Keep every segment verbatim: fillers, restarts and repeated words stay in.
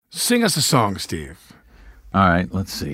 Sing us a song, Steve. All right, let's see.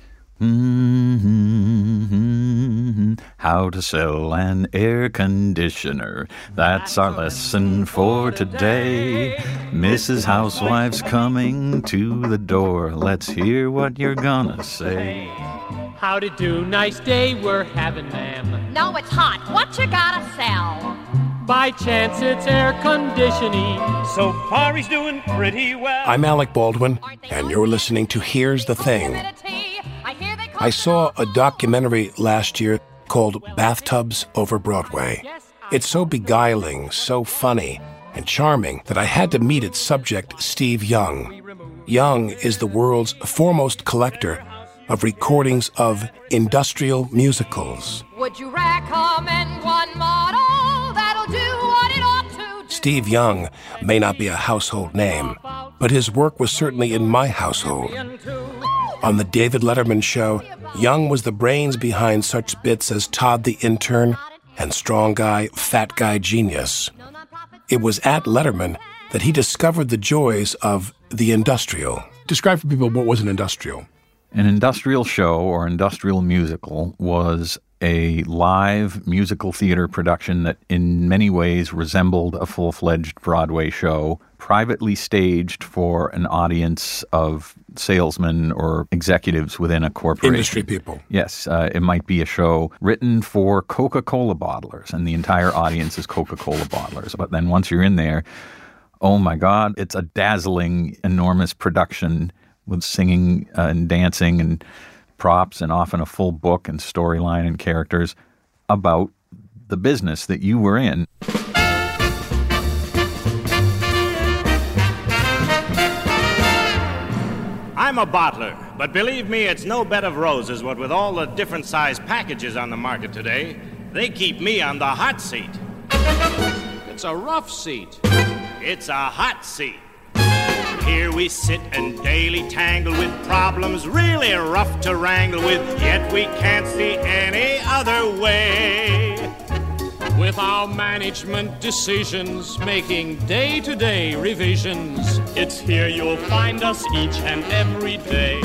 Mm-hmm. How to sell an air conditioner. That's our lesson for today. Missus Housewife's coming to the door. Let's hear what you're gonna say. Howdy do, nice day we're having, ma'am. No, it's hot. What you gotta sell? By chance it's air conditioning. So far he's doing pretty well. I'm Alec Baldwin, and you're listening to Here's the Thing. I saw a documentary last year called Bathtubs Over Broadway. It's so beguiling, so funny, and charming that I had to meet its subject, Steve Young. Young is the world's foremost collector of recordings of industrial musicals. Would you recommend one model that'll do what it ought to do? Steve Young may not be a household name, but his work was certainly in my household. On the David Letterman Show, Young was the brains behind such bits as Todd the Intern and Strong Guy, Fat Guy Genius. It was at Letterman that he discovered the joys of the industrial. Describe for people what was an industrial. An industrial show or industrial musical was a live musical theater production that in many ways resembled a full-fledged Broadway show, privately staged for an audience of salesmen or executives within a corporation. Industry people. Yes. Uh, it might be a show written for Coca-Cola bottlers, and the entire audience is Coca-Cola bottlers. But then once you're in there, oh my God, it's a dazzling, enormous production with singing uh, and dancing and props and often a full book and storyline and characters about the business that you were in. I'm a bottler, but believe me, it's no bed of roses what with all the different size packages on the market today. They keep me on the hot seat. It's a rough seat. It's a hot seat. Here we sit and daily tangle with problems really rough to wrangle with, yet we can't see any other way. With our management decisions, making day-to-day revisions, It's here you'll find us each and every day.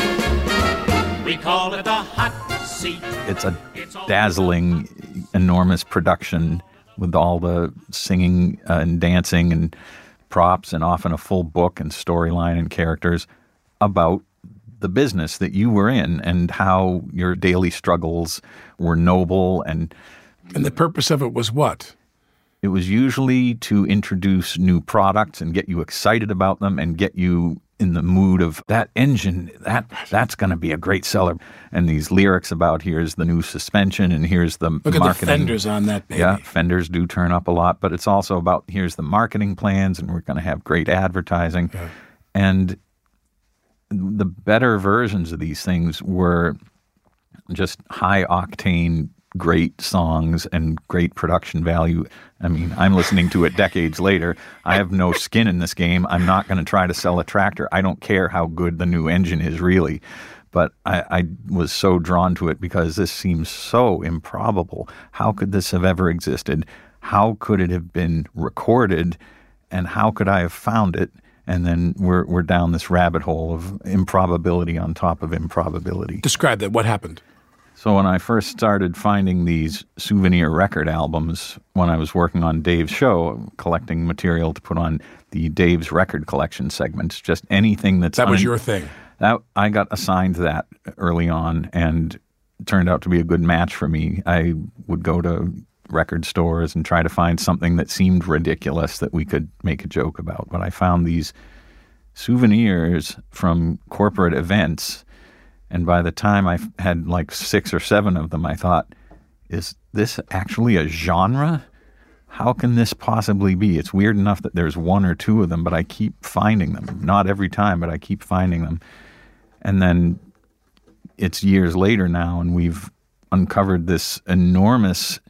We call it the hot seat. It's a dazzling, enormous production with all the singing uh, and dancing and props and often a full book and storyline and characters about the business that you were in and how your daily struggles were noble. And And the purpose of it was what? it was usually to introduce new products and get you excited about them and get you in the mood of that engine, that that's going to be a great seller. And these lyrics about here's the new suspension and here's the Look marketing. at the fenders on that baby. Yeah, fenders do turn up a lot, but it's also about here's the marketing plans and we're going to have great advertising. Yeah. And the better versions of these things were just high octane, great songs and great production value. I mean, I'm listening to it decades later. I have no skin in this game. I'm not going to try to sell a tractor. I don't care how good the new engine is, really. But I, I was so drawn to it because this seems so improbable. How could this have ever existed? How could it have been recorded? And how could I have found it? And then we're we're down this rabbit hole of improbability on top of improbability. Describe that. What happened? So when I first started finding these souvenir record albums, when I was working on Dave's show, collecting material to put on the Dave's Record Collection segments, just anything that's... That was un- your thing. That I got assigned that early on, and it turned out to be a good match for me. I would go to record stores and try to find something that seemed ridiculous that we could make a joke about. But I found these souvenirs from corporate events, and by the time I had like six or seven of them, I thought, is this actually a genre? How can this possibly be? It's weird enough that there's one or two of them, but I keep finding them. Not every time, but I keep finding them. And then it's years later now, and we've uncovered this enormous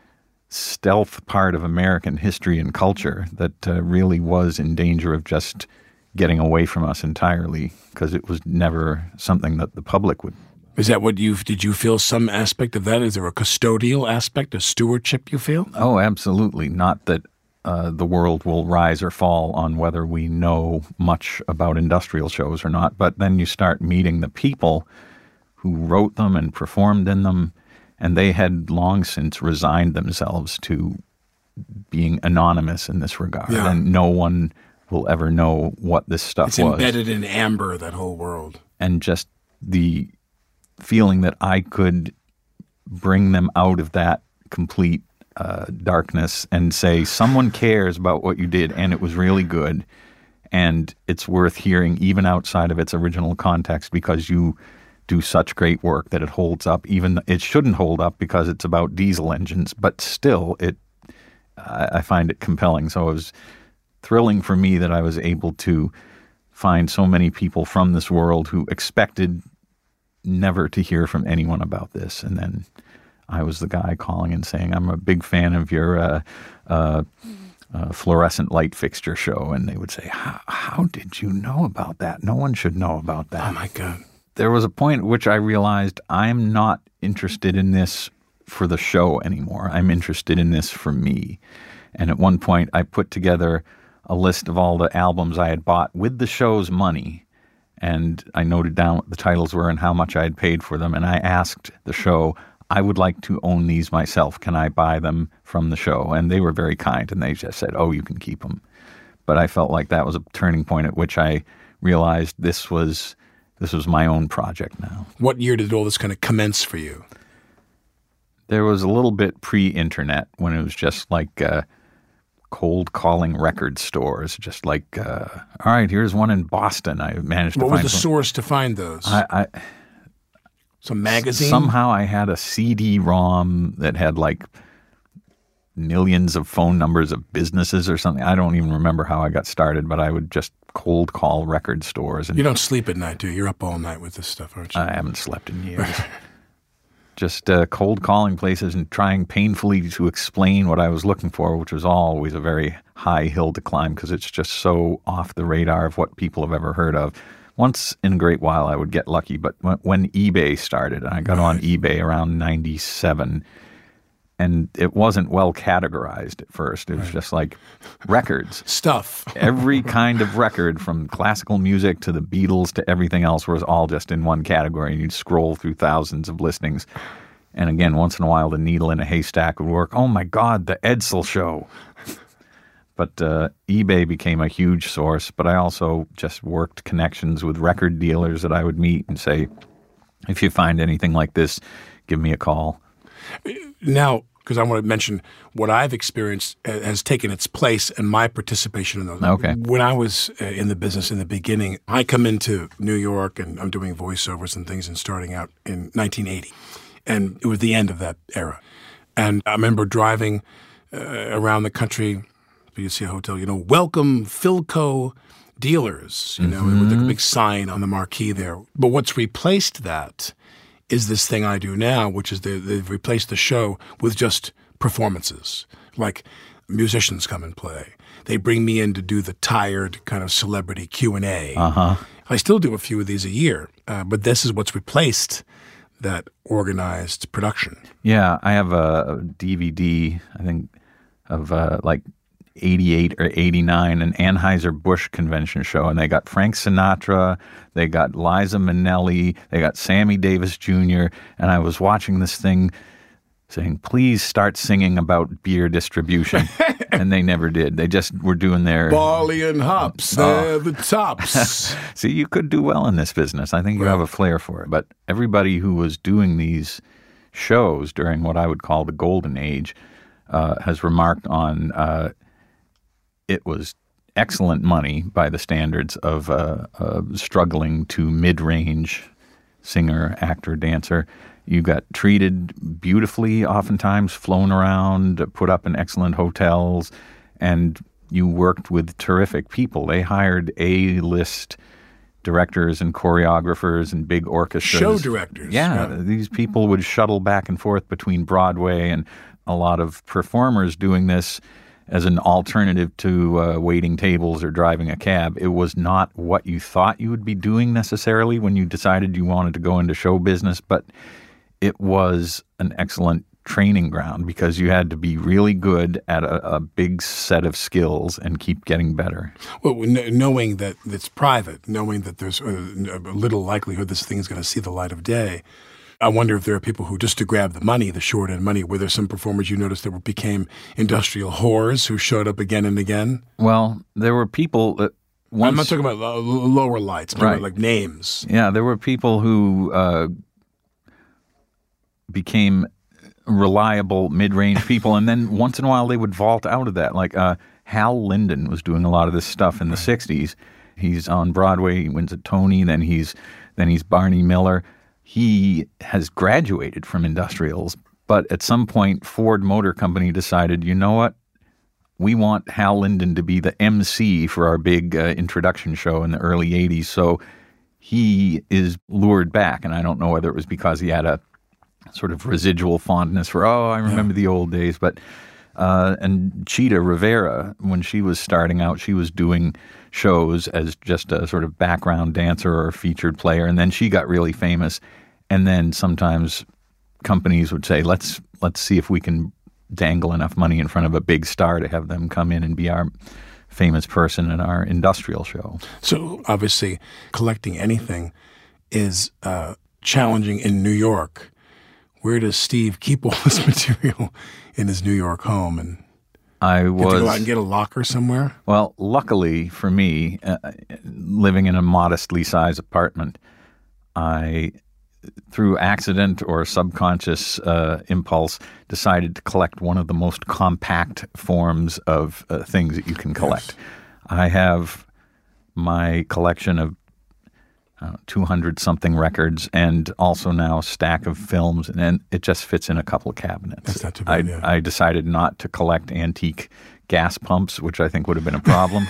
stealth part of American history and culture that uh, really was in danger of just getting away from us entirely because it was never something that the public would. Is that what you, did you feel some aspect of that? Is there a custodial aspect, a stewardship you feel? Oh, absolutely. Not that uh, the world will rise or fall on whether we know much about industrial shows or not. But then you start meeting the people who wrote them and performed in them, and they had long since resigned themselves to being anonymous in this regard. Yeah. And no one will ever know what this stuff it's was. It's embedded in amber, that whole world. And just the feeling that I could bring them out of that complete uh, darkness and say, someone cares about what you did, and it was really good, and it's worth hearing even outside of its original context because you do such great work that it holds up. Even it shouldn't hold up because it's about diesel engines, but still, it I, I find it compelling. So it was thrilling for me that I was able to find so many people from this world who expected never to hear from anyone about this, and then I was the guy calling and saying, I'm a big fan of your uh, uh, uh, fluorescent light fixture show. And they would say, how, how did you know about that? No one should know about that. Oh, my God. There was a point at which I realized I'm not interested in this for the show anymore. I'm interested in this for me. And at one point, I put together a list of all the albums I had bought with the show's money. And I noted down what the titles were and how much I had paid for them. And I asked the show, I would like to own these myself. Can I buy them from the show? And they were very kind, and they just said, oh, you can keep them. But I felt like that was a turning point at which I realized this was this was my own project now. What year did all this kind of commence for you? There was a little bit pre-internet when it was just like uh, cold calling record stores, just like, uh, all right, here's one in Boston. I managed to what find was the some. source to find those? I, I Some magazine? Somehow I had a C D ROM that had like millions of phone numbers of businesses or something. I don't even remember how I got started, but I would just cold call record stores. And you don't sleep at night, do you? You're up all night with this stuff, aren't you? I haven't slept in years. Just uh, cold calling places and trying painfully to explain what I was looking for, which was always a very high hill to climb because it's just so off the radar of what people have ever heard of. Once in a great while, I would get lucky, but when, when eBay started, and I got right. on eBay around ninety-seven, and it wasn't well categorized at first. It was right. just like records. Stuff. Every kind of record, from classical music to the Beatles to everything else, was all just in one category, and you'd scroll through thousands of listings. And again, once in a while, the needle in a haystack would work. Oh, my God, the Edsel show. But uh, eBay became a huge source, but I also just worked connections with record dealers that I would meet and say, if you find anything like this, give me a call. Now, because I want to mention what I've experienced has taken its place and my participation in those. Okay. When I was in the business in the beginning, I come into New York and I'm doing voiceovers and things and starting out in nineteen eighty. And it was the end of that era. And I remember driving uh, around the country. You see a hotel, you know, welcome Philco dealers, you know, mm-hmm. with a big sign on the marquee there. But what's replaced that is this thing I do now, which is they, they've replaced the show with just performances. Like musicians come and play. They bring me in to do the tired kind of celebrity Q and A. Uh-huh. I still do a few of these a year, uh, but this is what's replaced that organized production. Yeah, I have a D V D, I think, of uh, like eighty-eight or eighty-nine, an Anheuser-Busch convention show, and they got Frank Sinatra, they got Liza Minnelli, they got Sammy Davis Junior, and I was watching this thing saying, please start singing about beer distribution, and they never did. They just were doing their... Barley and hops, they're oh. the tops. See, you could do well in this business. I think you right. have a flair for it. But everybody who was doing these shows during what I would call the golden age uh, has remarked on... Uh, It was excellent money by the standards of a uh, uh, struggling to mid-range singer, actor, dancer. You got treated beautifully oftentimes, flown around, put up in excellent hotels, and you worked with terrific people. They hired A-list directors and choreographers and big orchestras. Show directors. Yeah, yeah, these people would shuttle back and forth between Broadway and a lot of performers doing this as an alternative to uh, waiting tables or driving a cab. It was not what you thought you would be doing necessarily when you decided you wanted to go into show business, but it was an excellent training ground because you had to be really good at a, a big set of skills and keep getting better. Well, kn- knowing that it's private, knowing that there's a, a little likelihood this thing is going to see the light of day, I wonder if there are people who, just to grab the money, the short-end money, were there some performers you noticed that became industrial whores who showed up again and again? Well, there were people that once... I'm not talking about uh, lower lights, but right. like names. Yeah, there were people who uh, became reliable mid-range people, and then once in a while they would vault out of that. Like uh, Hal Linden was doing a lot of this stuff in the sixties. He's on Broadway, he wins a Tony, then he's then he's Barney Miller. He has graduated from industrials, but at some point Ford Motor Company decided, you know what? We want Hal Linden to be the M C for our big uh, introduction show in the early eighties. So he is lured back, and I don't know whether it was because he had a sort of residual fondness for, oh, I remember yeah. the old days. But uh, and Cheetah Rivera, when she was starting out, she was doing shows as just a sort of background dancer or featured player, and then she got really famous. And then sometimes companies would say, let's let's see if we can dangle enough money in front of a big star to have them come in and be our famous person in our industrial show. So obviously collecting anything is uh, challenging in New York. Where does Steve keep all this material in his New York home? And I was you have to go out and get a locker somewhere? Well, luckily for me, uh, living in a modestly sized apartment, I, through accident or subconscious uh, impulse, decided to collect one of the most compact forms of uh, things that you can collect. Yes. I have my collection of Uh, two hundred something records, and also now a stack of films, and then it just fits in a couple of cabinets. That's not too bad, I, yeah. I decided not to collect antique gas pumps, which I think would have been a problem.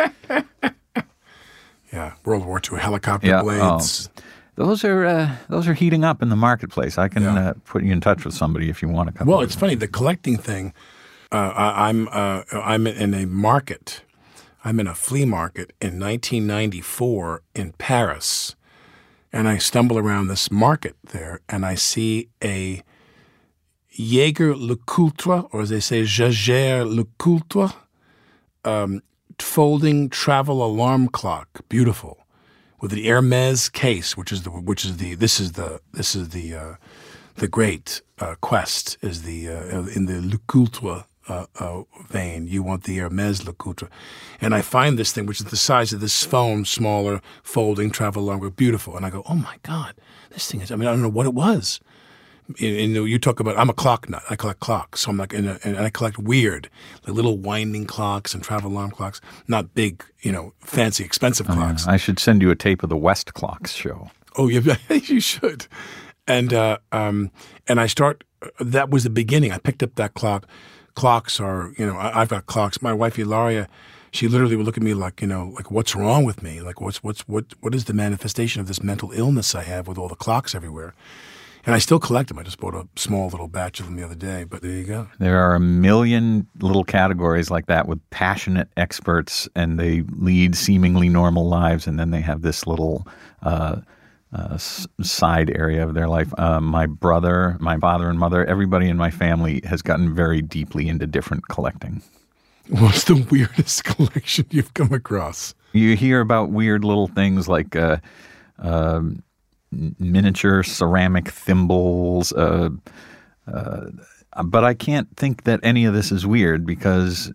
Yeah, World War Two helicopter yeah, blades. Oh, those are uh, those are heating up in the marketplace. I can yeah. uh, put you in touch with somebody if you want a couple. Well, of it's them. funny, the collecting thing. Uh, I, I'm uh, I'm in a market. I'm in a flea market in nineteen ninety-four in Paris, and I stumble around this market there, and I see a Jaeger LeCoultre, or as they say, Jaeger LeCoultre, um, folding travel alarm clock, beautiful, with the Hermes case, which is the which is the this is the this is the uh, the great uh, quest is the uh, in the LeCoultre. Uh, uh, vein. You want the Hermes LeCoultre. And I find this thing, which is the size of this phone, smaller, folding, travel longer, beautiful. And I go, oh my God, this thing is, I mean, I don't know what it was. And you talk about, I'm a clock nut. I collect clocks. So I'm like, in a, and I collect weird, like little winding clocks and travel alarm clocks, not big, you know, fancy, expensive oh, clocks. Yeah. I should send you a tape of the West Clocks show. Oh, yeah, you should. And, uh, um, and I start, that was the beginning. I picked up that clock. Clocks are, you know, I, I've got clocks. My wife, Ilaria, she literally would look at me like, you know, like, what's wrong with me? Like, what's, what's, what, what is the manifestation of this mental illness I have with all the clocks everywhere? And I still collect them. I just bought a small little batch of them the other day, but there you go. There are a million little categories like that with passionate experts, and they lead seemingly normal lives, and then they have this little uh, uh, s- side area of their life. Uh, my brother, my father and mother, everybody in my family has gotten very deeply into different collecting. What's the weirdest collection you've come across? You hear about weird little things like uh, uh, miniature ceramic thimbles, uh, uh, but I can't think that any of this is weird, because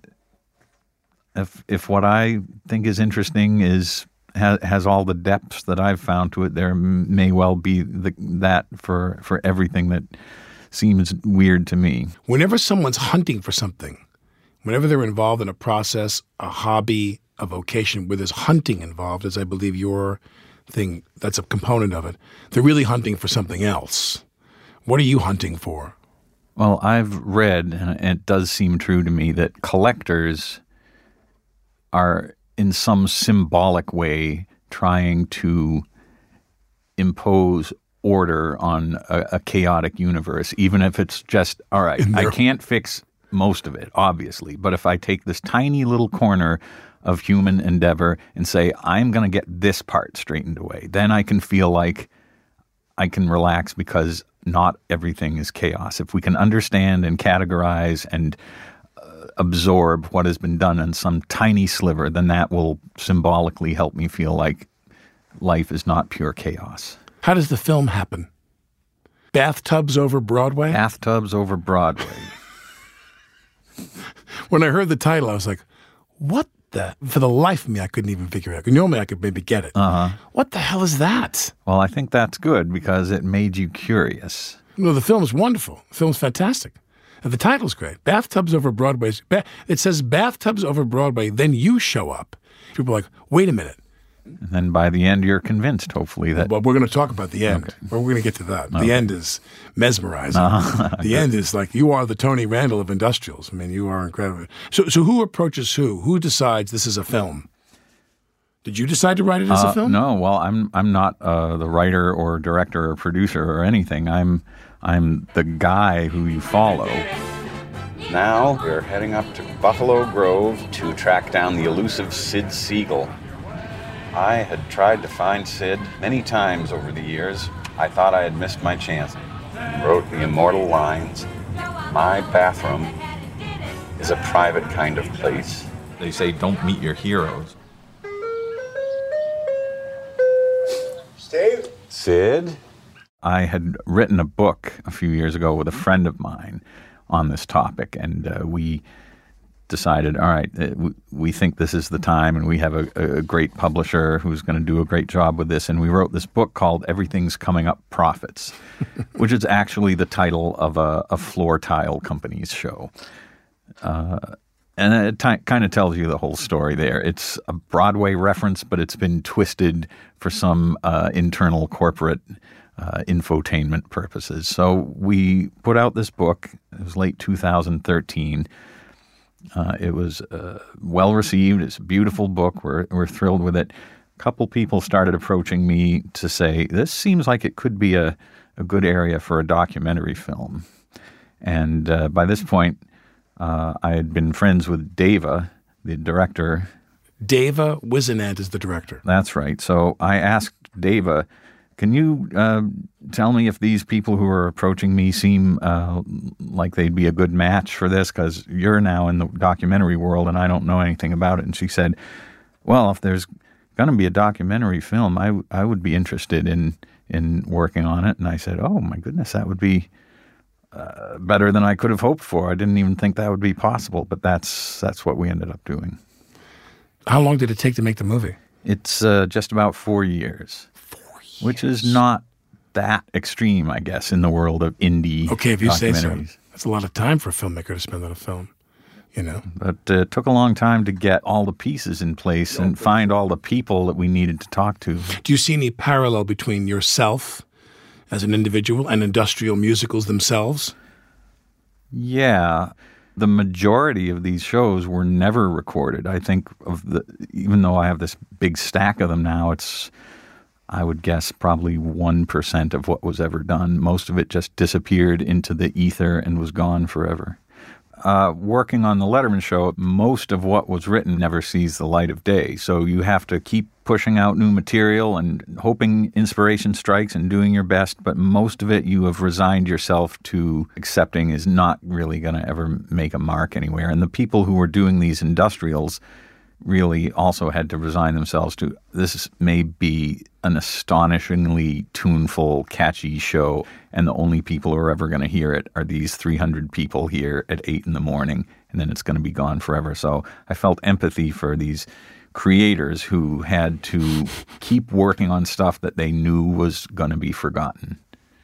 if if what I think is interesting is has, has all the depths that I've found to it, there may well be the, that for for everything that seems weird to me. Whenever someone's hunting for something, whenever they're involved in a process, a hobby, a vocation where there's hunting involved, as I believe your thing, that's a component of it, they're really hunting for something else. What are you hunting for? Well, I've read, and it does seem true to me, that collectors are in some symbolic way trying to impose order on a, a chaotic universe, even if it's just, all right, I can't fix most of it, obviously, but if I take this tiny little corner of human endeavor and say, I'm going to get this part straightened away, then I can feel like I can relax because not everything is chaos. If we can understand and categorize and uh, absorb what has been done in some tiny sliver, then that will symbolically help me feel like life is not pure chaos. How does the film happen? Bathtubs over Broadway? Bathtubs over Broadway. When I heard the title, I was like, what the? For the life of me, I couldn't even figure it out. Normally, I could maybe get it. Uh-huh. What the hell is that? Well, I think that's good because it made you curious. No, the film's wonderful. The film's fantastic. And the title's great. Bathtubs over Broadway. It says Bathtubs over Broadway, then you show up. People are like, wait a minute. And then by the end, you're convinced, hopefully, that... But we're going to talk about the end. Okay. But we're going to get to that. Okay. The end is mesmerizing. Uh-huh. The end is like, you are the Tony Randall of industrials. I mean, you are incredible. So so who approaches who? Who decides this is a film? Did you decide to write it as uh, a film? No. Well, I'm I'm not uh, the writer or director or producer or anything. I'm I'm the guy who you follow. Now we're heading up to Buffalo Grove to track down the elusive Sid Siegel. I had tried to find Sid many times over the years. I thought I had missed my chance. He wrote the immortal lines, "My bathroom is a private kind of place." They say don't meet your heroes. Steve? Sid? I had written a book a few years ago with a friend of mine on this topic, and uh, we decided, all right, uh, we think this is the time, and we have a, a great publisher who's going to do a great job with this. And we wrote this book called Everything's Coming Up Profits, which is actually the title of a, a floor tile company's show. Uh, and it t- kind of tells you the whole story there. It's a Broadway reference, but it's been twisted for some uh, internal corporate uh, infotainment purposes. So we put out this book. It was late two thousand thirteen. Uh, it was uh, well received. It's a beautiful book. We're we're thrilled with it. A couple people started approaching me to say, this seems like it could be a, a good area for a documentary film. And uh, by this point, uh, I had been friends with Deva, the director. Deva Wisenant is the director. That's right. So I asked Deva, can you uh, tell me if these people who are approaching me seem uh, like they'd be a good match for this? Because you're now in the documentary world and I don't know anything about it. And she said, well, if there's going to be a documentary film, I, I would be interested in in working on it. And I said, oh, my goodness, that would be uh, better than I could have hoped for. I didn't even think that would be possible. But that's that's what we ended up doing. How long did it take to make the movie? It's uh, just about four years. Which is not that extreme, I guess, in the world of indie Okay, if you say so. documentaries. That's a lot of time for a filmmaker to spend on a film, you know. But uh, it took a long time to get all the pieces in place and find all the people that we needed to talk to. Do you see any parallel between yourself as an individual and industrial musicals themselves? Yeah. The majority of these shows were never recorded. I think of the, even though I have this big stack of them now, it's, I would guess, probably one percent of what was ever done. Most of it just disappeared into the ether and was gone forever. Uh, working on the Letterman show, most of what was written never sees the light of day. So you have to keep pushing out new material and hoping inspiration strikes and doing your best. But most of it you have resigned yourself to accepting is not really going to ever make a mark anywhere. And the people who were doing these industrials really also had to resign themselves to, this may be an astonishingly tuneful, catchy show, and the only people who are ever going to hear it are these three hundred people here at eight in the morning, and then it's going to be gone forever. So I felt empathy for these creators who had to keep working on stuff that they knew was going to be forgotten.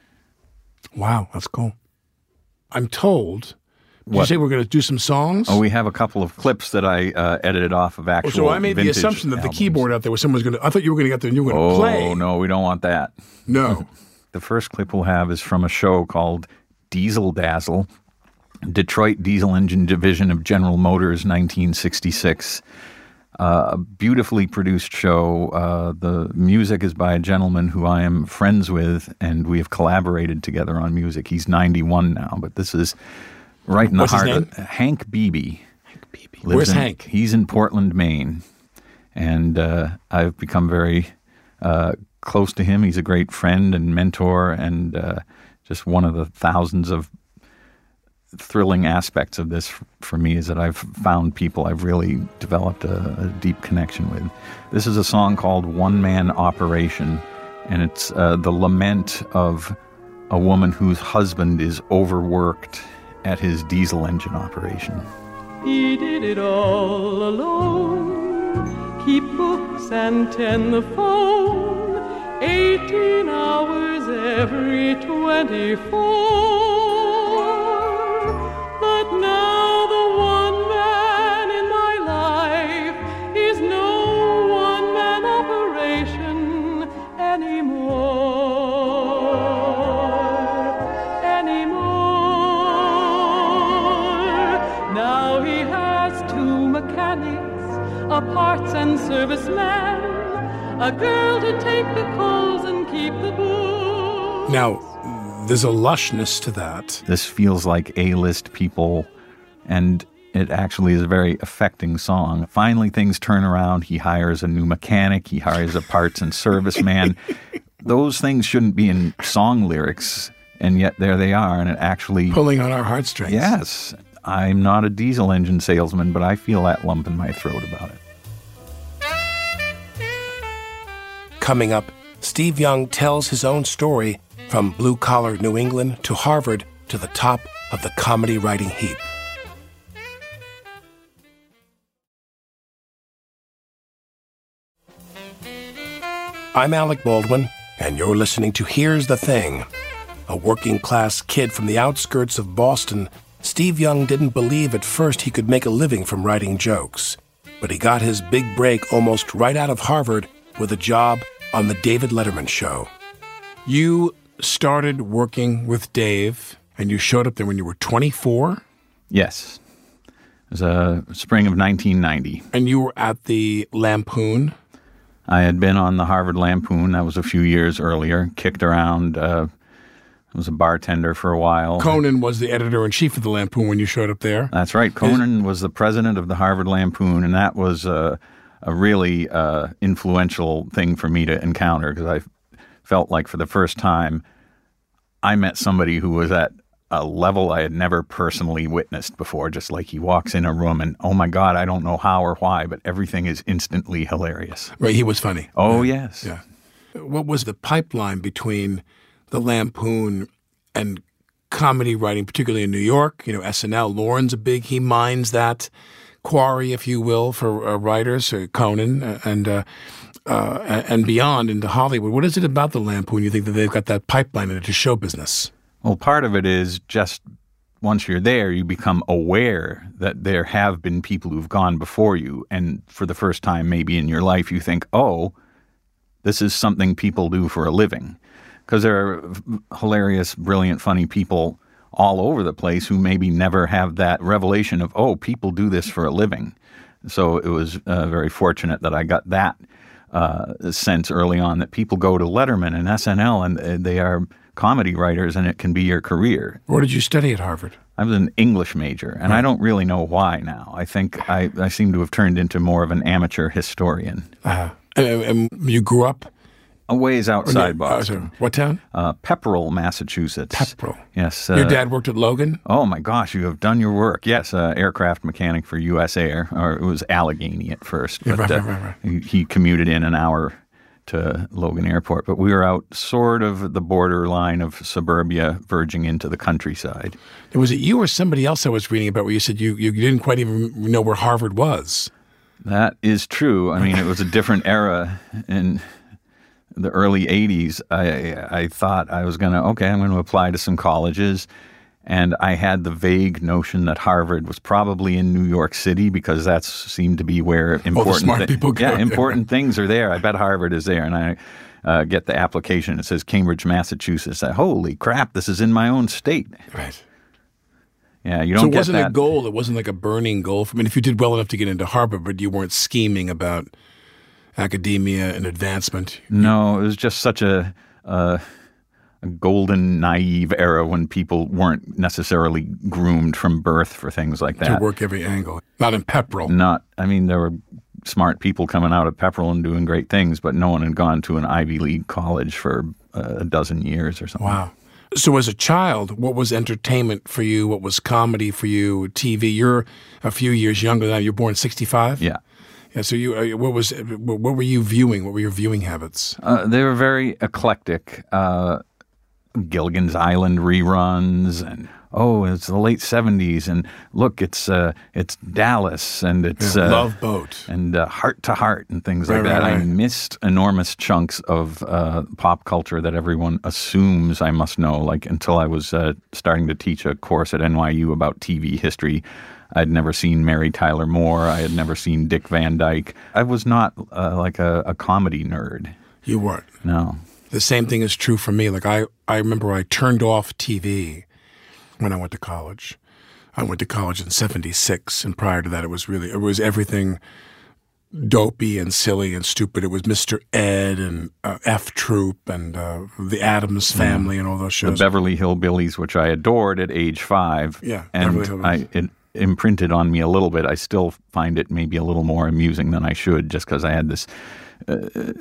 Wow, that's cool. I'm told... Did What? you say we're going to do some songs? Oh, we have a couple of clips that I uh, edited off of actual Oh, so I made the vintage assumption that albums. the keyboard out there was someone's going to... I thought you were going to get there and you were going to Oh, play. no, we don't want that. No. The first clip we'll have is from a show called Diesel Dazzle, Detroit Diesel Engine Division of General Motors, nineteen sixty-six. Uh, a beautifully produced show. Uh, the music is by a gentleman who I am friends with, and we have collaborated together on music. He's ninety-one now, but this is right in the What's his heart name? of Hank Beebe. Hank Beebe. Lives Where's in- Hank? He's in Portland, Maine. And uh, I've become very uh, close to him. He's a great friend and mentor and uh, just one of the thousands of thrilling aspects of this for me is that I've found people I've really developed a, a deep connection with. This is a song called One Man Operation, and it's uh, the lament of a woman whose husband is overworked at his diesel engine operation. He did it all alone, keep books and tend the phone, eighteen hours every twenty-four. But now the one man in my life is no one-man operation anymore, anymore. Now he has two mechanics, a parts and service man, a girl to take the calls and keep the books. Now, there's a lushness to that. This feels like A-list people, and it actually is a very affecting song. Finally, things turn around. He hires a new mechanic. He hires a parts and service man. Those things shouldn't be in song lyrics, and yet there they are, and it actually... Pulling on our heartstrings. Yes. I'm not a diesel engine salesman, but I feel that lump in my throat about it. Coming up, Steve Young tells his own story from blue-collar New England to Harvard to the top of the comedy writing heap. I'm Alec Baldwin, and you're listening to Here's the Thing. A working-class kid from the outskirts of Boston, Steve Young didn't believe at first he could make a living from writing jokes. But he got his big break almost right out of Harvard with a job on The David Letterman Show. You started working with Dave, and you showed up there when you were twenty-four? Yes. It was uh, spring of nineteen ninety. And you were at the Lampoon? I had been on the Harvard Lampoon. That was a few years earlier. Kicked around. Uh, I was a bartender for a while. Conan was the editor-in-chief of the Lampoon when you showed up there? That's right. Conan Is- was the president of the Harvard Lampoon, and that was uh, a really uh, influential thing for me to encounter because I felt like for the first time I met somebody who was at a level I had never personally witnessed before. Just like he walks in a room and, oh my God, I don't know how or why, but everything is instantly hilarious. Right, he was funny. Oh, yeah. yes. Yeah. What was the pipeline between the Lampoon and comedy writing, particularly in New York? You know, S N L, Lorne's a big, he mines that quarry, if you will, for uh, writers, uh, Conan, uh, and uh, uh, and beyond into Hollywood. What is it about the Lampoon you think that they've got that pipeline into show business? Well, part of it is just once you're there, you become aware that there have been people who've gone before you. And for the first time maybe in your life, you think, oh, this is something people do for a living. Because there are hilarious, brilliant, funny people all over the place who maybe never have that revelation of, oh, people do this for a living. So it was uh, very fortunate that I got that uh, sense early on that people go to Letterman and S N L and uh, they are comedy writers and it can be your career. Where did you study at Harvard? I was an English major, and right. I don't really know why now. I think I, I seem to have turned into more of an amateur historian. Uh-huh. And, and you grew up? A ways outside no, Boston. Uh, what town? Uh, Pepperell, Massachusetts. Pepperell. Yes. Uh, Your dad worked at Logan? Oh, my gosh, you have done your work. Yes, uh, aircraft mechanic for U S Air, or it was Allegheny at first. Yeah, but, right, uh, right, right, right. He, he commuted in an hour to Logan Airport. But we were out sort of the borderline of suburbia, verging into the countryside. Was it you or somebody else I was reading about where you said you, you didn't quite even know where Harvard was? That is true. I mean, it was a different era. In the early eighties, I, I thought I was going to, okay, I'm going to apply to some colleges. And I had the vague notion that Harvard was probably in New York City because that seemed to be where important, All the smart thi- people go. yeah, important things are there. I bet Harvard is there. And I uh, get the application. It says Cambridge, Massachusetts. I, Holy crap, this is in my own state. Right. Yeah, you don't so it get wasn't that. a goal. It wasn't like a burning goal. I mean, if you did well enough to get into Harvard, but you weren't scheming about academia and advancement. No, it was just such a, a, a golden, naive era when people weren't necessarily groomed from birth for things like that. To work every angle. Not in Pepperell. Not, I mean, there were smart people coming out of Pepperell and doing great things, but no one had gone to an Ivy League college for uh, a dozen years or something. Wow. So as a child, what was entertainment for you? What was comedy for you? T V? You're a few years younger than I. You're born in sixty-five? Yeah. Yeah. So you, uh, what was, what were you viewing? What were your viewing habits? Uh, they were very eclectic. Uh, Gilligan's Island reruns, and oh, it's the late seventies, and look, it's uh, it's Dallas, and it's yeah, uh, Love Boat, and uh, Heart to Heart, and things right, like that. Right, right. I missed enormous chunks of uh, pop culture that everyone assumes I must know. Like until I was uh, starting to teach a course at N Y U about T V history. I'd never seen Mary Tyler Moore. I had never seen Dick Van Dyke. I was not uh, like a, a comedy nerd. You weren't? No. The same thing is true for me. Like I, I remember I turned off T V when I went to college. I went to college in seventy-six, and prior to that, it was really, it was everything dopey and silly and stupid. It was Mister Ed and uh, F Troop and uh, the Addams Family mm. and all those shows. The Beverly Hillbillies, which I adored at age five. Yeah, and Beverly Hillbillies. I, it imprinted on me a little bit. I still find it maybe a little more amusing than I should, just because I had this uh,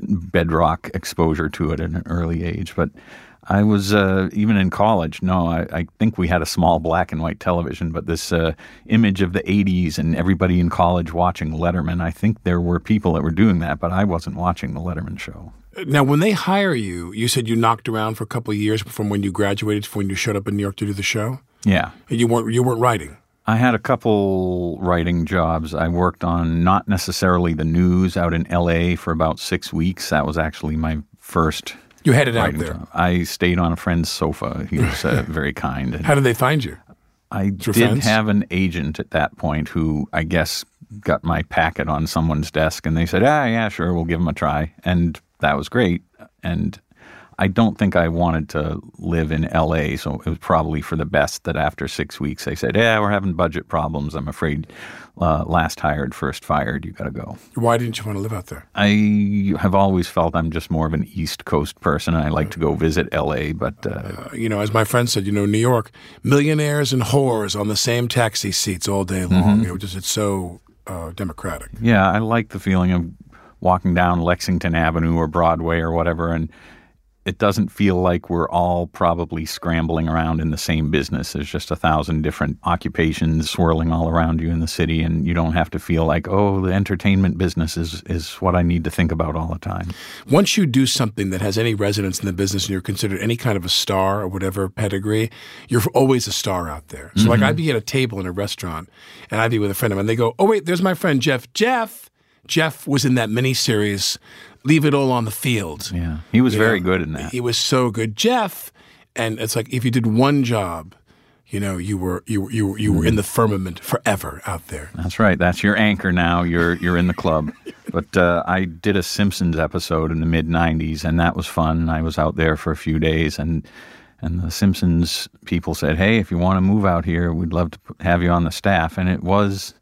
bedrock exposure to it at an early age. But I was, uh, even in college, no, I, I think we had a small black and white television, but this uh, image of the eighties and everybody in college watching Letterman, I think there were people that were doing that, but I wasn't watching the Letterman show. Now, when they hire you, you said you knocked around for a couple of years from when you graduated to when you showed up in New York to do the show? Yeah. You weren't, you weren't writing? I had a couple writing jobs. I worked on not necessarily the news out in L A for about six weeks. That was actually my first You headed out there? Job. I stayed on a friend's sofa. He was uh, very kind. And how did they find you? I Through did friends? have an agent at that point who I guess got my packet on someone's desk, and they said, ah, yeah, sure, we'll give them a try. And that was great. And I don't think I wanted to live in L A, so it was probably for the best that after six weeks they said, yeah, we're having budget problems. I'm afraid uh, last hired, first fired. You got to go. Why didn't you want to live out there? I have always felt I'm just more of an East Coast person. I like to go visit L A, but... Uh, uh, you know, as my friend said, you know, New York, millionaires and whores on the same taxi seats all day long. Mm-hmm. You know, just it's so uh, democratic. Yeah, I like the feeling of walking down Lexington Avenue or Broadway or whatever, and it doesn't feel like we're all probably scrambling around in the same business. There's just a thousand different occupations swirling all around you in the city, and you don't have to feel like, oh, the entertainment business is, is what I need to think about all the time. Once you do something that has any resonance in the business and you're considered any kind of a star or whatever pedigree, you're always a star out there. So mm-hmm. like I'd be at a table in a restaurant, and I'd be with a friend of mine, and they go, oh, wait, there's my friend Jeff. Jeff! Jeff was in that miniseries, Leave It All on the Field. Yeah, he was you very know, good in that. He was so good. Jeff, and it's like if you did one job, you know, you were you you were, you were in the firmament forever out there. That's right. That's your anchor now. You're you're in the club. But uh, I did a Simpsons episode in the mid nineties, and that was fun. I was out there for a few days, and and the Simpsons people said, hey, if you want to move out here, we'd love to have you on the staff. And it was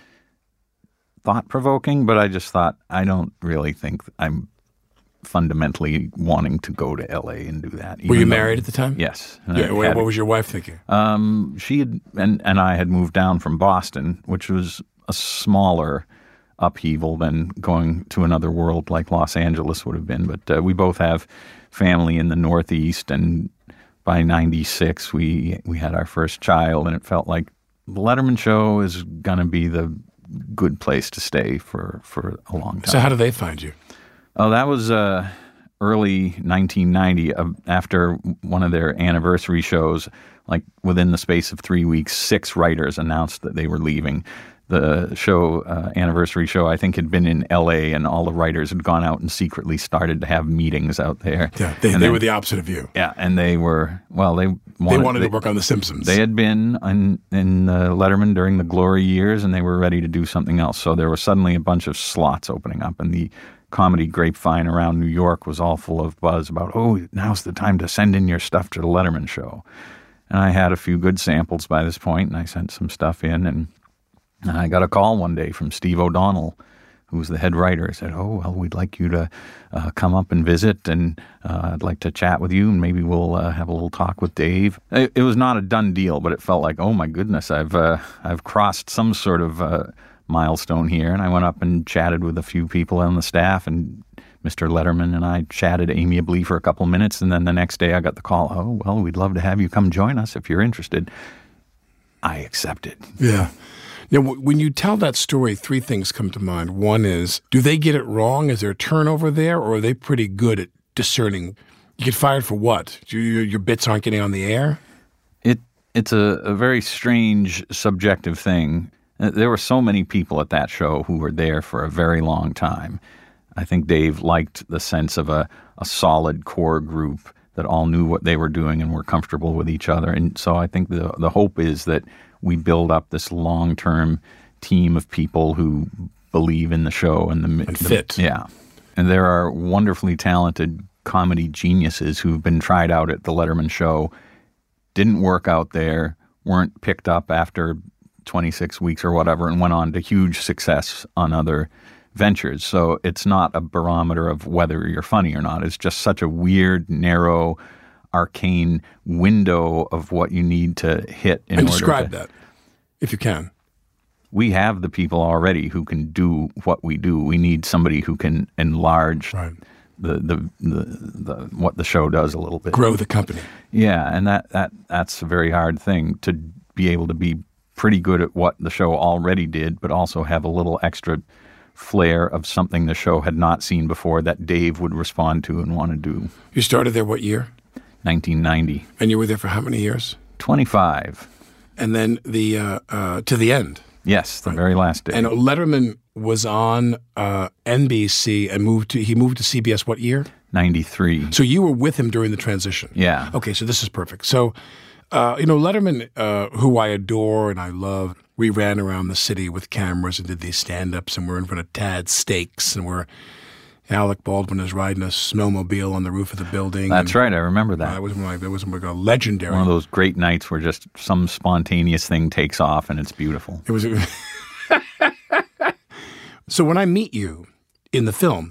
thought-provoking, but I just thought, I don't really think I'm fundamentally wanting to go to L A and do that. Were you married at the time? Yes. Yeah, what was your wife thinking? Um, she had, and, and I had moved down from Boston, which was a smaller upheaval than going to another world like Los Angeles would have been. But uh, we both have family in the Northeast, and by ninety-six, we, we had our first child, and it felt like the Letterman show is going to be the good place to stay for, for a long time. So how did they find you? Oh, that was uh, early nineteen ninety. Uh, after one of their anniversary shows, like within the space of three weeks, six writers announced that they were leaving. The show, uh, anniversary show, I think had been in L A, and all the writers had gone out and secretly started to have meetings out there. Yeah, they, they then, were the opposite of you. Yeah, and they were, well, they wanted, they wanted they, to work on The Simpsons. They had been in, in uh, Letterman during the glory years, and they were ready to do something else. So there was suddenly a bunch of slots opening up, and the comedy grapevine around New York was all full of buzz about, oh, now's the time to send in your stuff to the Letterman show. And I had a few good samples by this point, and I sent some stuff in, and I got a call one day from Steve O'Donnell, who was the head writer. He said, oh, well, we'd like you to uh, come up and visit, and uh, I'd like to chat with you, and maybe we'll uh, have a little talk with Dave. It, it was not a done deal, but it felt like, oh, my goodness, I've uh, I've crossed some sort of uh, milestone here. And I went up and chatted with a few people on the staff and Mister Letterman and I chatted amiably for a couple minutes, and then the next day I got the call, oh, well, we'd love to have you come join us if you're interested. I accepted. Yeah. Now, w- when you tell that story, three things come to mind. One is, do they get it wrong? Is there a turnover there, or are they pretty good at discerning? You get fired for what? You, your, your bits aren't getting on the air? It It's a, a very strange, subjective thing. There were so many people at that show who were there for a very long time. I think Dave liked the sense of a, a solid core group that all knew what they were doing and were comfortable with each other. And so I think the the hope is that we build up this long-term team of people who believe in the show and the and the, fit. Yeah, and there are wonderfully talented comedy geniuses who've been tried out at the Letterman show, didn't work out there, weren't picked up after twenty-six weeks or whatever, and went on to huge success on other ventures. So it's not a barometer of whether you're funny or not. It's just such a weird, narrow, arcane window of what you need to hit in and order describe to, that, if you can. We have the people already who can do what we do. We need somebody who can enlarge Right. the, the, the, the what the show does a little bit. Grow the company. Yeah, and that, that that's a very hard thing, to be able to be pretty good at what the show already did, but also have a little extra flair of something the show had not seen before that Dave would respond to and want to do. You started there what year? nineteen ninety. And you were there for how many years? twenty-five. And then the uh, uh, to the end. Yes, the very last day. And Letterman was on uh, N B C and moved to he moved to C B S what year? ninety-three. So you were with him during the transition. Yeah. Okay, so this is perfect. So, uh, you know, Letterman, uh, who I adore and I love, we ran around the city with cameras and did these stand-ups, and we're in front of Tad Steaks, and we're Alec Baldwin is riding a snowmobile on the roof of the building. That's and, right. I remember Uh, that. that was like that was like a legendary. One of those great nights where just some spontaneous thing takes off and it's beautiful. It was. So when I meet you in the film,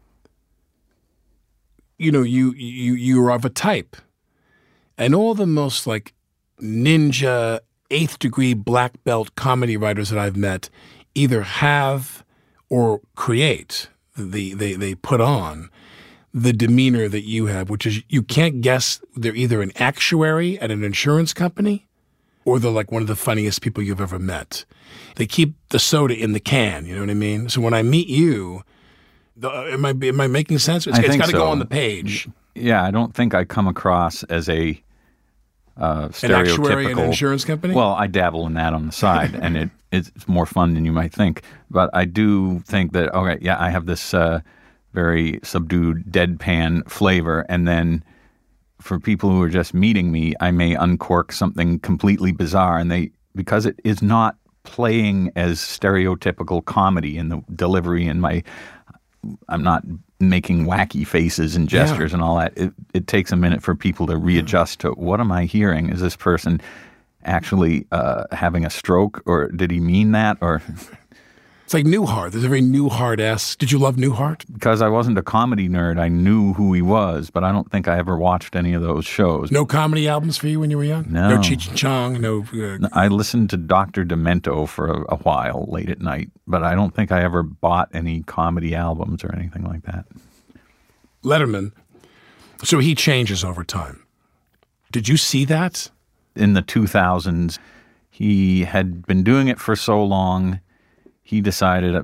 you know, you you you're of a type, and all the most like ninja eighth degree black belt comedy writers that I've met either have or create. The they they put on the demeanor that you have, which is you can't guess they're either an actuary at an insurance company or they're like one of the funniest people you've ever met. They keep the soda in the can, you know what I mean? So when I meet you, the, am I am I making sense? It's, I it's think got to so. go on the page. Yeah, I don't think I come across as a uh, stereotypical. An actuary at an insurance company? Well, I dabble in that on the side, and it it's more fun than you might think. But I do think that, okay, yeah, I have this uh, very subdued, deadpan flavor, and then for people who are just meeting me, I may uncork something completely bizarre, and they because it is not playing as stereotypical comedy in the delivery and my. I'm not making wacky faces and gestures Yeah. and all that. It, it takes a minute for people to readjust to what am I hearing? Is this person actually uh, having a stroke, or did he mean that? Or It's like Newhart. There's a very Newhart-esque. Did you love Newhart? because I wasn't a comedy nerd, I knew who he was, but I don't think I ever watched any of those shows. No comedy albums for you when you were young? No. No Cheech and Chong? No. Uh, I listened to Doctor Demento for a, a while late at night, but I don't think I ever bought any comedy albums or anything like that. Letterman. So he changes over time. Did you see that? In the two thousands, he had been doing it for so long, he decided, uh,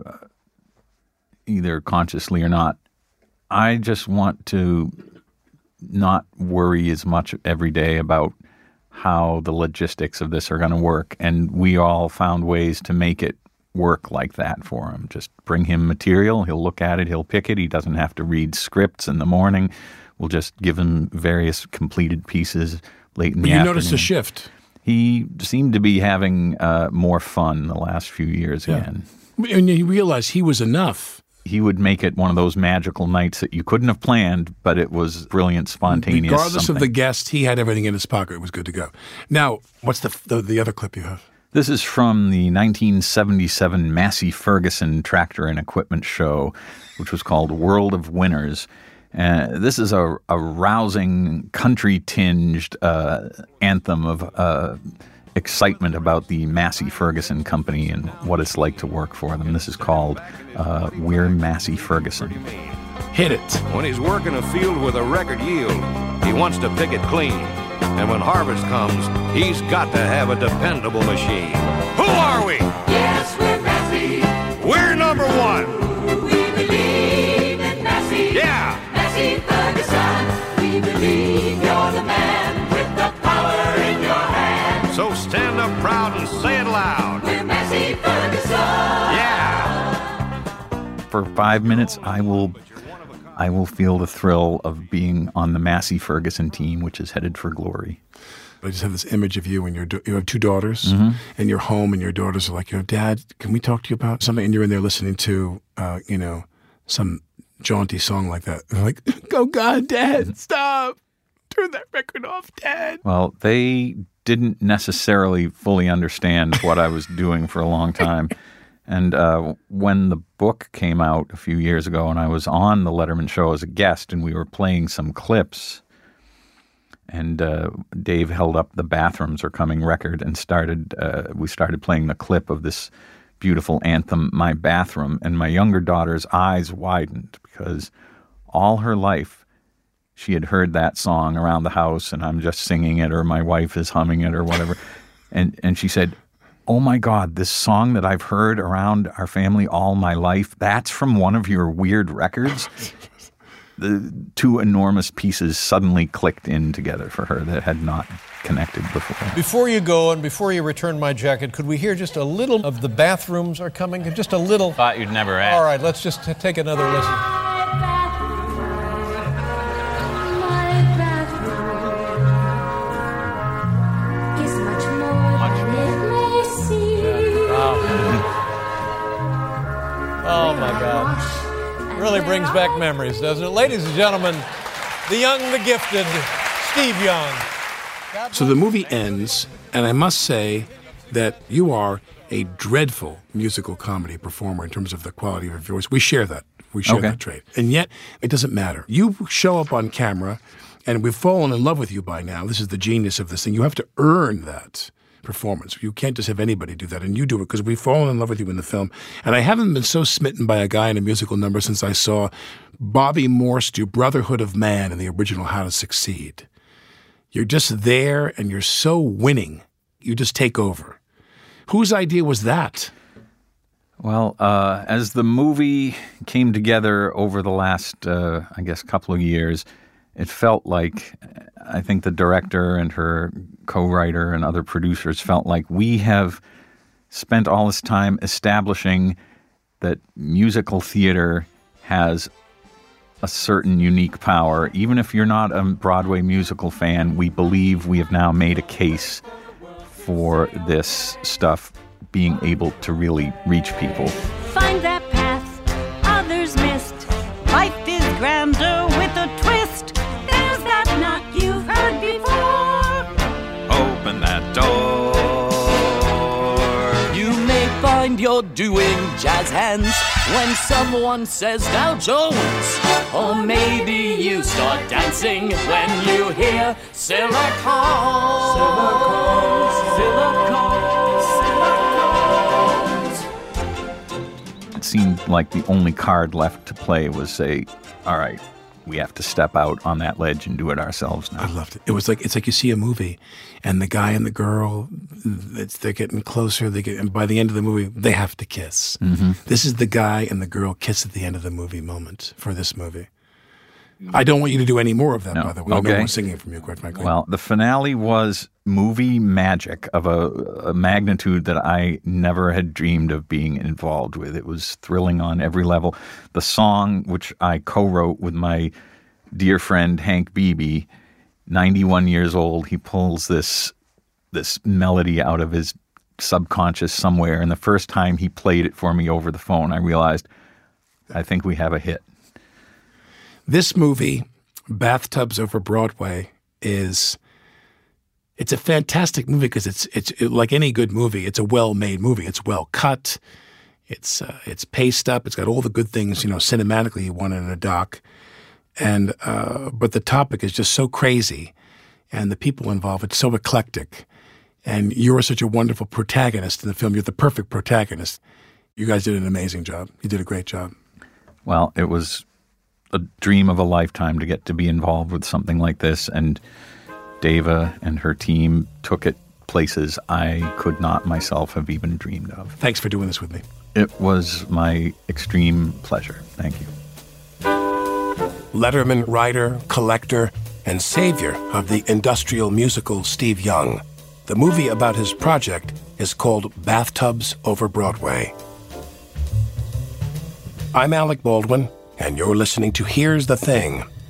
either consciously or not, I just want to not worry as much every day about how the logistics of this are going to work. And we all found ways to make it work like that for him. Just bring him material, he'll look at it, he'll pick it. He doesn't have to read scripts in the morning. We'll just give him various completed pieces late in But the you afternoon. noticed a shift. He seemed to be having uh, more fun the last few years again. And you realized he was enough. He would make it one of those magical nights that you couldn't have planned, but it was brilliant, spontaneous. Regardless something. of the guest, he had everything in his pocket. It was good to go. Now, what's the the, the other clip you have? This is from the nineteen seventy-seven Massey Ferguson Tractor and Equipment Show, which was called World of Winners. Uh, this is a, a rousing, country-tinged uh, anthem of uh, excitement about the Massey Ferguson Company and what it's like to work for them. This is called uh, We're Massey Ferguson. Hit it. When he's working a field with a record yield, he wants to pick it clean. And when harvest comes, he's got to have a dependable machine. Who are we? Yes, we're Massey. We're number one. We believe in Massey. Yeah. Massey Ferguson. We believe you're the man with the power in your hand. So stand up proud and say it loud. We're Massey Ferguson. Yeah. For five minutes, I will... I will feel the thrill of being on the Massey Ferguson team, which is headed for glory. I just have this image of you and your you have two daughters, mm-hmm. and you're home, and your daughters are like, you know, Dad, can we talk to you about something? And you're in there listening to, uh, you know, some jaunty song like that. And they're like, oh, God, Dad, stop. Turn that record off, Dad. Well, they didn't necessarily fully understand what I was doing for a long time. And uh, when the book came out a few years ago and I was on the Letterman show as a guest and we were playing some clips and uh, Dave held up the Bathrooms Are Coming record and started, uh, we started playing the clip of this beautiful anthem, My Bathroom, and my younger daughter's eyes widened because all her life she had heard that song around the house and I'm just singing it or my wife is humming it or whatever. and and she said, oh my God, this song that I've heard around our family all my life, that's from one of your weird records? The two enormous pieces suddenly clicked in together for her that had not connected before. Before you go and before you return my jacket, could we hear just a little of The Bathrooms Are Coming? Just a little. Thought you'd never ask. All right, let's just t- take another listen. Oh, my God. Really brings back memories, doesn't it? Ladies and gentlemen, the young, the gifted, Steve Young. So the movie ends, and I must say that you are a dreadful musical comedy performer in terms of the quality of your voice. We share that. We share okay. that trait. And yet, it doesn't matter. You show up on camera, and we've fallen in love with you by now. This is the genius of this thing. You have to earn that performance. You can't just have anybody do that, and you do it because we've fallen in love with you in the film. And I haven't been so smitten by a guy in a musical number since I saw Bobby Morse do Brotherhood of Man in the original How to Succeed. You're just there, and you're so winning. You just take over. Whose idea was that? Well, uh, as the movie came together over the last, uh, I guess, couple of years, it felt like, I think the director and her co-writer and other producers felt like we have spent all this time establishing that musical theater has a certain unique power. Even if you're not a Broadway musical fan, we believe we have now made a case for this stuff being able to really reach people. Find that path others missed. Life is grander with a twist. There's that knock you've heard before. Open that door. You may find you're doing jazz hands when someone says Dow Jones. Or maybe you start dancing when you hear Silicon. Silicon. Silicon. It seemed like the only card left to play was say, all right, we have to step out on that ledge and do it ourselves now. I loved it. It was like, it's like you see a movie and the guy and the girl, it's, they're getting closer. They get, and by the end of the movie, they have to kiss. Mm-hmm. This is the guy and the girl kiss at the end of the movie moment for this movie. I don't want you to do any more of that, no. by the way. Okay. No more singing from you, quite frankly. Well, the finale was movie magic of a, a magnitude that I never had dreamed of being involved with. It was thrilling on every level. The song, which I co-wrote with my dear friend Hank Beebe, ninety-one years old, he pulls this this melody out of his subconscious somewhere. And the first time he played it for me over the phone, I realized, I think we have a hit. This movie, Bathtubs Over Broadway, is it's a fantastic movie because it's it's it, like any good movie. It's a well-made movie. It's well cut. It's uh, it's paced up. It's got all the good things, you know, cinematically you want in a doc. And uh, but the topic is just so crazy, and the people involved, it's so eclectic. And you're such a wonderful protagonist in the film. You're the perfect protagonist. You guys did an amazing job. You did a great job. Well, it was a dream of a lifetime to get to be involved with something like this, and Dava and her team took it places I could not myself have even dreamed of. Thanks for doing this with me. It was my extreme pleasure. Thank you. Letterman writer, collector, and savior of the industrial musical Steve Young. The movie about his project is called Bathtubs Over Broadway. I'm Alec Baldwin, and you're listening to Here's the Thing